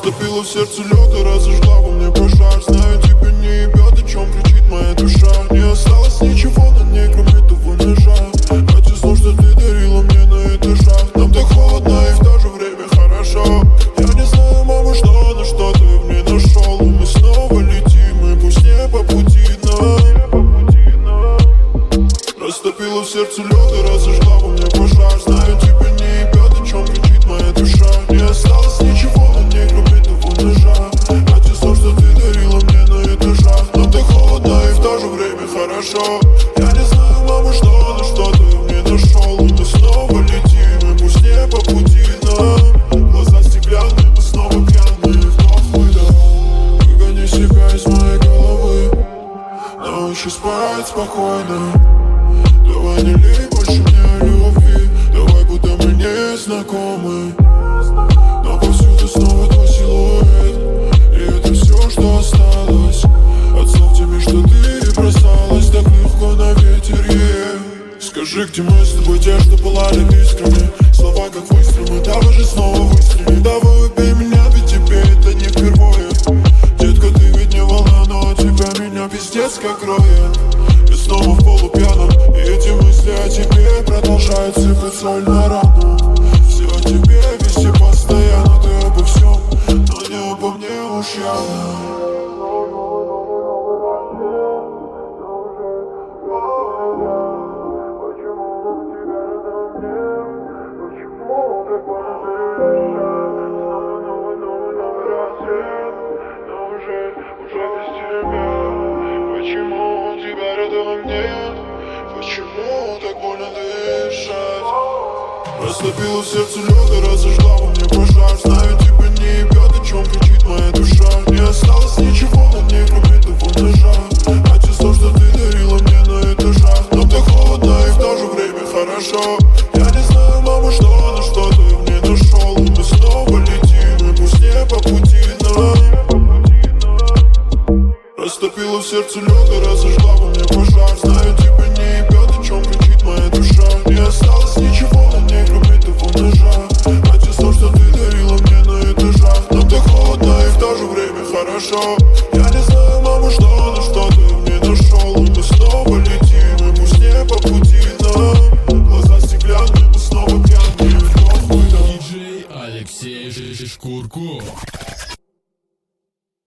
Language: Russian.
Растопила в сердце лед и разожгла во мне пожар. Знаю, тебя не ебет, о чем кричит моя душа. Не осталось ничего на ней, кроме того ножа. А те слов, что ты дарила мне на этажах. Нам так холодно и в то же время хорошо. Я не знаю, мама, что, но что ты в ней нашел. И мы снова летим, и пусть не по пути нам. Растопила в сердце лед и разожгла во мне пожар. Знаю, тебя не ебет, о чем кричит моя душа. Не осталось ничего на ней, кроме того ножа. А те слов, что ты дарила мне на этажах. Нам так холодно и в то же время хорошо. Я не знаю, мама, что, но что ты в ней нашел. И мы снова летим, и пусть не по пути нам. Глаза стеклянные, мы снова пьяные. Вдох, выдох, выгони себя из моей головы. Научи спать спокойно. Давай не лей больше мне о любви. Давай, будто мы не знакомы. Но повсюду снова твой силуэт. И это все, что осталось от слов тебе, что ты бросалась так легко на ветер, Скажи, где мы с тобой, те, что пылали искрами. Слова как выстрелы, давай же снова выстрели. Давай убей меня, ведь тебе это не впервые. Детка, ты ведь не волна, но от тебя меня пиздец как роет. Я снова в полупьяном, и эти мысли о тебе продолжают сыпать соль на рану. Все о тебе, везде постоянно, ты обо всем, но не обо мне уж явно. Почему тебя рядом нет? Почему так больно дышать? Растопила в сердце лед и разожгла во мне пожар. Знаю, тебя не ебет, о чем кричит моя душа. Не осталось ничего на ней, кроме того ножа. А те слов, что ты дарила мне на этажах. Нам так холодно и в то же время хорошо. Я не знаю, мама, что, но что ты в ней нашел. И мы снова летим, и пусть не по пути нам. Растопила в сердце лед и разожгла во мне пожар. Знаю, тебя не ебет, о чем кричит моя душа. Не осталось ничего на ней, кроме того ножа. А те слов, что ты дарила мне на этажах. Нам так холодно и в то же время хорошо. Я не знаю, мама, что, но что ты в ней нашел. И мы снова летим, и пусть не по пути нам. Глаза стеклянные, мы снова пьяные. Вдох, выдох. Диджей Алексей Шкурко.